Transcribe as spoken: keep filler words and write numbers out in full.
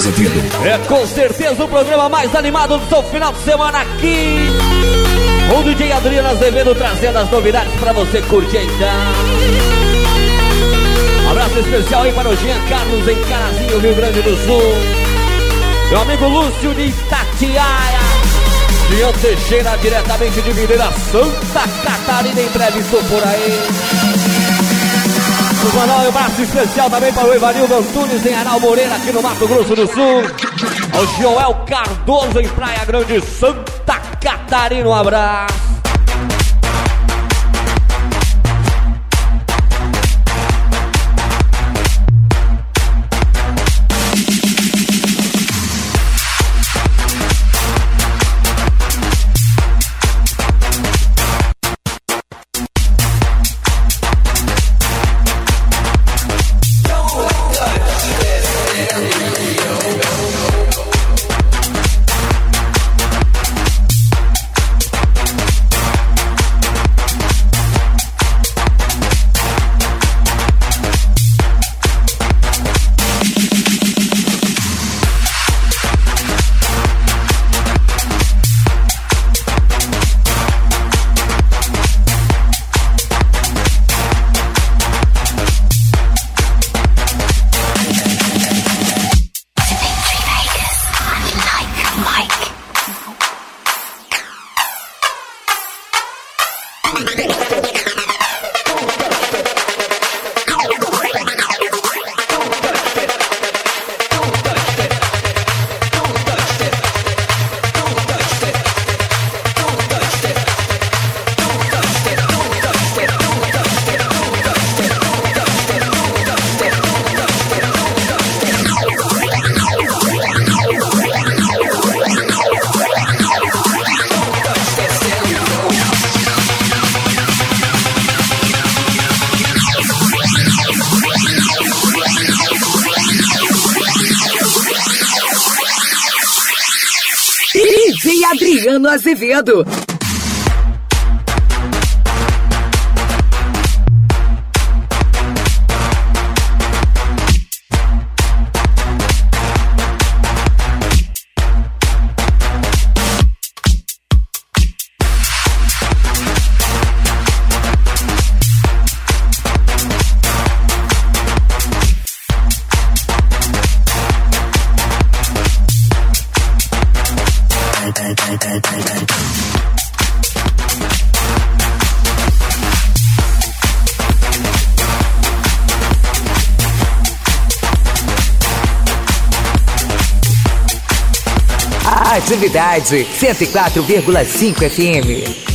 Azevedo. É com certeza o programa mais animado do seu final de semana aqui. O D J Adriano Azevedo trazendo as novidades pra você curtir então. Um abraço especial aí para o Jean Carlos em Carazinho, Rio Grande do Sul. Meu amigo Lúcio de Itatiaia. Jean Teixeira diretamente de Videira, Santa Catarina, em breve estou por aí. Um abraço especial também para o Evanildo Antunes em Aral Moreira, aqui no Mato Grosso do Sul. O Joel Cardoso em Praia Grande, Santa Catarina, um abraço. Adriano Azevedo. Atividade cento e quatro vírgula cinco F M.